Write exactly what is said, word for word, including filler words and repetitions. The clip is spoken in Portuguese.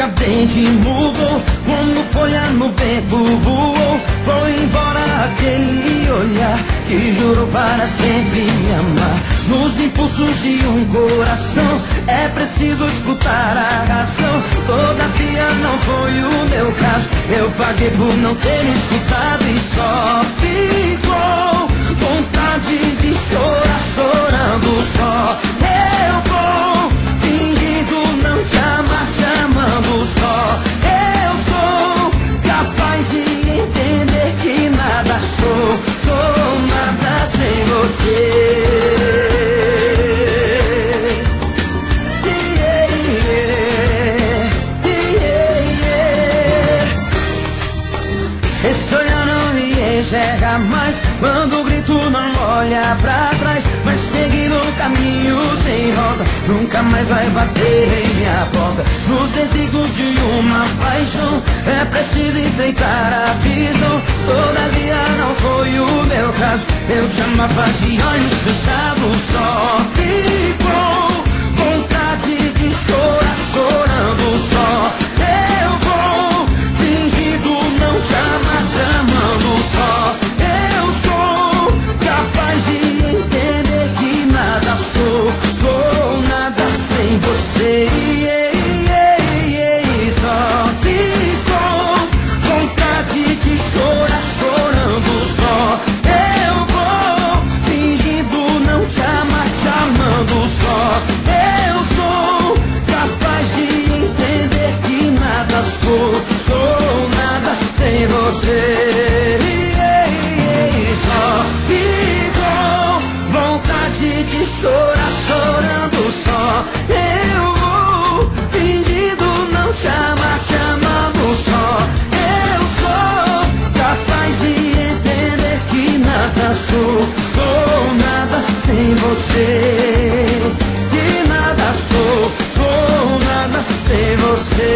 magicamente mudou, como folha no vento voou. Foi embora aquele olhar que jurou para sempre me amar. Nos impulsos de um coração é preciso escutar a razão. Todavia não foi o meu caso, eu paguei por não ter escutado e só ficou vontade de chorar, chorando só. Eu vou fingindo não te amar, te amando só. Eu sou capaz de entender que nada sou, sou nada sem você. Esse olhar não me enxerga mais, quando o grito não olha pra trás. Mas seguir no caminho sem volta, nunca mais vai bater em minha porta. Nos desígnios de uma paixão é preciso enfrentar a visão. Todavia não foi o meu caso, eu te amava de olhos fechados. Só ficou vontade de chorar, chorando só. Eu vou fingindo não te amar, te amando só. Eu sou capaz de entender que nada sou, sou nada sem você. Só ficou vontade de chorar, chorando só. Eu vou fingindo não te amar, te amando só. Eu sou capaz de entender que nada sou, sou nada sem você. Só ficou vontade de chorar, chorando só. Eu vou fingindo não te amar, te amando só. Eu sou capaz de entender que nada sou, sou nada sem você. Que nada sou, sou nada sem você.